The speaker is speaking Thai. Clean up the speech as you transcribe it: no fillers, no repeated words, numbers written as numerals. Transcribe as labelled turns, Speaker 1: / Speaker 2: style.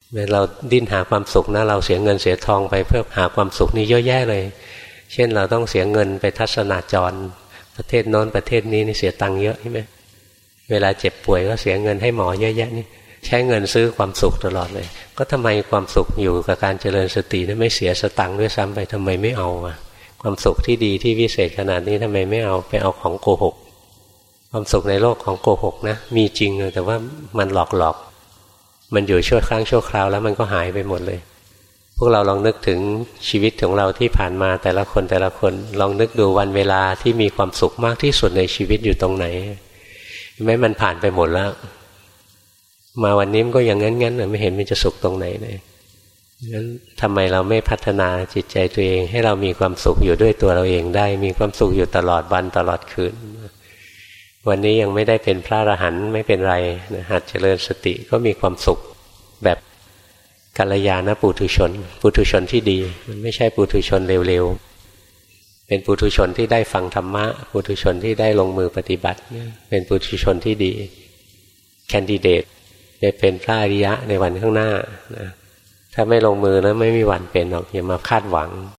Speaker 1: เมื่อเราดิ้นหาความสุขนะเราเสียเงินเสียทองไปเพื่อหาความสุขนี่เยอะแยะเลยเช่นเราต้องเสียเงินไปทัศนาจรประเทศโน้นประเทศนี้นี่เสียตังค์เยอะใช่ไหมเวลาเจ็บป่วยก็เสียเงินให้หมอเยอะแยะนี่ใช้เงินซื้อความสุขตลอดเลยก็ทำไมความสุขอยู่กับการเจริญสตินี่ไม่เสียสตังค์ด้วยซ้ำไปทำไมไม่เอาความสุขที่ดีที่วิเศษขนาดนี้ทำไมไม่เอาไปเอาของโกหกความสุขในโลกของโกหกนะมีจริงแต่ว่ามันหลอกมันอยู่ชั่วครั้งชั่วคราวแล้วมันก็หายไปหมดเลยพวกเราลองนึกถึงชีวิตของเราที่ผ่านมาแต่ละคนลองนึกดูวันเวลาที่มีความสุขมากที่สุดในชีวิตอยู่ตรงไหนแม้มันผ่านไปหมดแล้วมาวันนี้มันก็ยังงั้นไม่เห็นมันจะสุขตรงไหนเลยงั้นทำไมเราไม่พัฒนาจิตใจตัวเองให้เรามีความสุขอยู่ด้วยตัวเราเองได้มีความสุขอยู่ตลอดวันตลอดคืนวันนี้ยังไม่ได้เป็นพระอรหันต์ไม่เป็นไรหัดเจริญสติก็มีความสุขแบบกัลยาณปุถุชนปุถุชนที่ดีมันไม่ใช่ปุถุชนเร็วๆเป็นปุถุชนที่ได้ฟังธรรมะปุถุชนที่ได้ลงมือปฏิบัติเป็นปุถุชนที่ดีแคนดิเดตจะเป็นพระอริยะในวันข้างหน้านะถ้าไม่ลงมือนะไม่มีวันเป็นหรอกอย่ามาคาดหวัง